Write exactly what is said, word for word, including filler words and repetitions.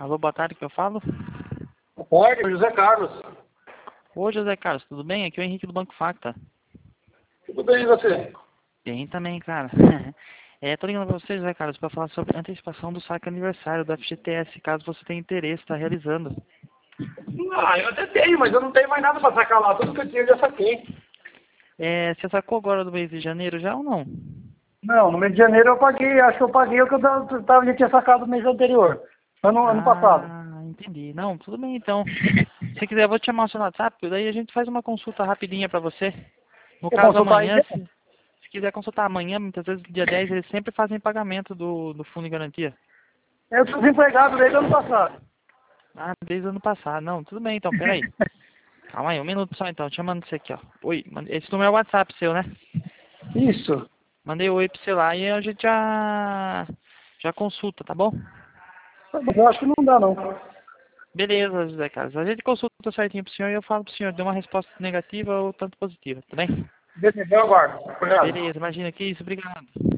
Alô, boa tarde, que eu falo? Pode, José Carlos. Oi, José Carlos, tudo bem? Aqui é o Henrique do Banco Facta. Tudo bem, e você? Bem também, cara. É, tô ligando pra você, José Carlos, pra falar sobre a antecipação do saque aniversário do F G T S, caso você tenha interesse, tá realizando. Ah, eu até tenho, mas eu não tenho mais nada pra sacar lá. Tudo que eu tinha eu já saquei. É, você sacou agora do mês de janeiro já ou não? Não, no mês de janeiro eu paguei, acho que eu paguei o que eu tava, tava- já tinha sacado no mês anterior. Ano, ano passado. Ah, entendi. Não, tudo bem então. Se quiser, eu vou te chamar o seu WhatsApp, daí a gente faz uma consulta rapidinha pra você. No Quer caso, consultar aí amanhã, mesmo? se, se quiser consultar amanhã, muitas vezes, dia dez, eles sempre fazem pagamento do, do fundo de garantia. Eu tô desempregado desde o ano passado. Ah, desde o ano passado. Não, tudo bem então, peraí. Calma aí, um minuto só então, te chamando você aqui, ó. Oi, mande- esse número é o WhatsApp seu, né? Isso. Mandei o oi pra você lá e a gente já, já consulta, tá bom? Eu acho que não dá, não. Beleza, José Carlos. A gente consulta certinho pro senhor e eu falo pro senhor, deu uma resposta negativa ou tanto positiva, tá bem? Beleza, eu aguardo. Obrigado. Beleza, imagina que isso, obrigado.